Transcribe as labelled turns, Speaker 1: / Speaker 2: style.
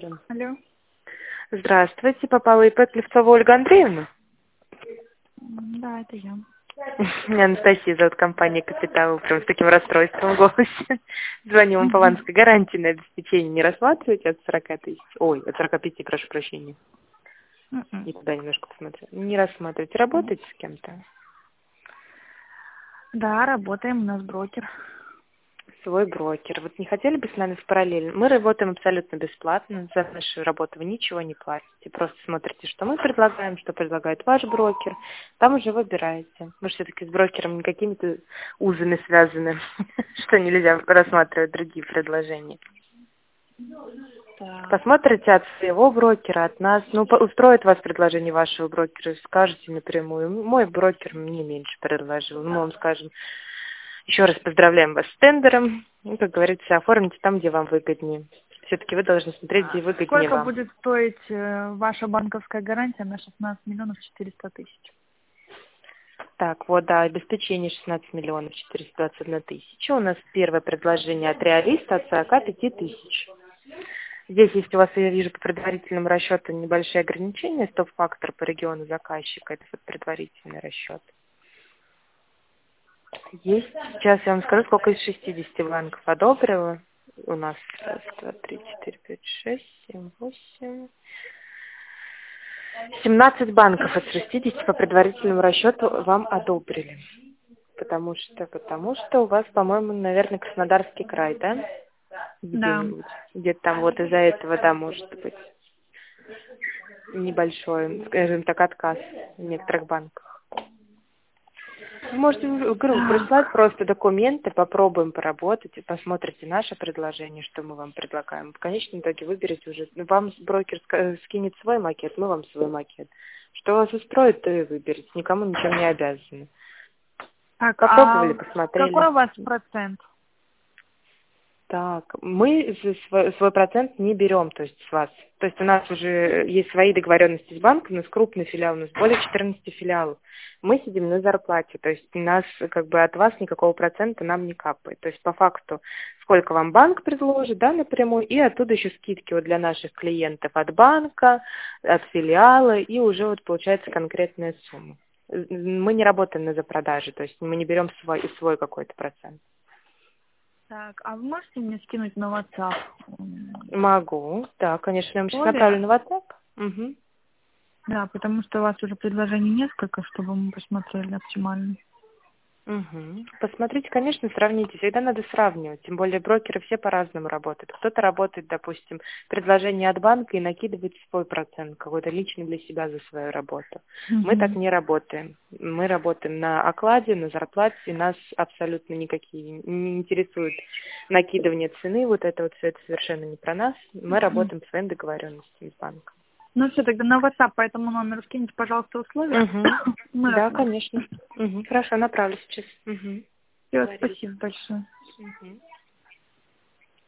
Speaker 1: брокером.
Speaker 2: Алло.
Speaker 1: Здравствуйте, попала ИП Клевцова Ольга Андреевна.
Speaker 2: Да, это я.
Speaker 1: Меня Анастасия зовут, компания «Капитал». Прям с таким расстройством в голосе. Звоню вам по авансовой гарантии на обеспечение. Не рассматриваете от 40 тысяч? Ой, от 45, прошу прощения. И туда немножко посмотрю. Не рассматриваете. Работаете с кем-то?
Speaker 2: Да, работаем, у нас брокер.
Speaker 1: Свой брокер. Вот не хотели бы с нами в параллель? Мы работаем абсолютно бесплатно. За нашу работу вы ничего не платите. Просто смотрите, что мы предлагаем, что предлагает ваш брокер. Там уже выбираете. Мы все-таки с брокером не какими-то узами связаны, что нельзя рассматривать другие предложения.
Speaker 2: Так.
Speaker 1: Посмотрите от своего брокера, от нас. Ну, устроит вас предложение вашего брокера, скажете напрямую. Мой брокер мне меньше предложил. Ну, мы вам скажем, еще раз поздравляем вас с тендером. И, как говорится, оформите там, где вам выгоднее. Все-таки вы должны смотреть, где выгоднее
Speaker 2: Сколько
Speaker 1: вам.
Speaker 2: будет стоить ваша банковская гарантия на 16 миллионов 400 тысяч?
Speaker 1: Так, вот, да, обеспечение 16 миллионов 421 тысяча. У нас первое предложение от реалиста от 45 тысяч. Здесь есть у вас, я вижу, по предварительному расчету небольшие ограничения. Стоп-фактор по региону заказчика. Это вот предварительный расчет. Есть. Сейчас я вам скажу, сколько из 60 банков одобрило. У нас раз, два, три, четыре, пять, шесть, семь, восемь. 17 банков из 60 по предварительному расчету вам одобрили. Потому что у вас, по-моему, наверное, Краснодарский край, да?
Speaker 2: Да.
Speaker 1: Где-нибудь. Где-то там вот из-за этого, да, может быть, небольшой, скажем так, отказ в некоторых банках. Вы можете в группу прислать просто документы, попробуем поработать и посмотрите наше предложение, что мы вам предлагаем. В конечном итоге выберете уже, вам брокер скинет свой макет, мы вам свой макет. Что вас устроит, то и выберете. Никому ничем не обязаны.
Speaker 2: Так,
Speaker 1: Попробовали,
Speaker 2: а
Speaker 1: посмотрели.
Speaker 2: какой у вас процент?
Speaker 1: Так, мы свой процент не берем, то есть с вас. То есть у нас уже есть свои договоренности с банком, у нас крупный филиал, у нас более 14 филиалов. Мы сидим на зарплате, то есть нас как бы от вас никакого процента нам не капает. То есть по факту сколько вам банк предложит, да, напрямую, и оттуда еще скидки вот для наших клиентов от банка, от филиала, и уже вот получается конкретная сумма. Мы не работаем на запродаже, то есть мы не берем свой какой-то процент.
Speaker 2: Так, а вы можете мне скинуть на WhatsApp?
Speaker 1: Могу, да, конечно, я вам сейчас
Speaker 2: Условия?
Speaker 1: направлю на WhatsApp. Угу.
Speaker 2: Да, потому что у вас уже предложений несколько, чтобы мы посмотрели оптимально.
Speaker 1: Угу. Посмотрите, конечно, сравните. Всегда надо сравнивать. Тем более брокеры все по-разному работают. Кто-то работает, допустим, предложение от банка и накидывает свой процент, какой-то личный для себя за свою работу. Мы так не работаем. Мы работаем на окладе, на зарплате. Нас абсолютно никакие не интересует накидывание цены. Вот это вот все это совершенно не про нас. Мы работаем по своим договоренностям с банком.
Speaker 2: Ну все, тогда на WhatsApp по этому номеру скиньте, пожалуйста, условия. Мы
Speaker 1: Да,
Speaker 2: рассмотрим.
Speaker 1: конечно. Хорошо, направлю сейчас.
Speaker 2: Все, спасибо большое.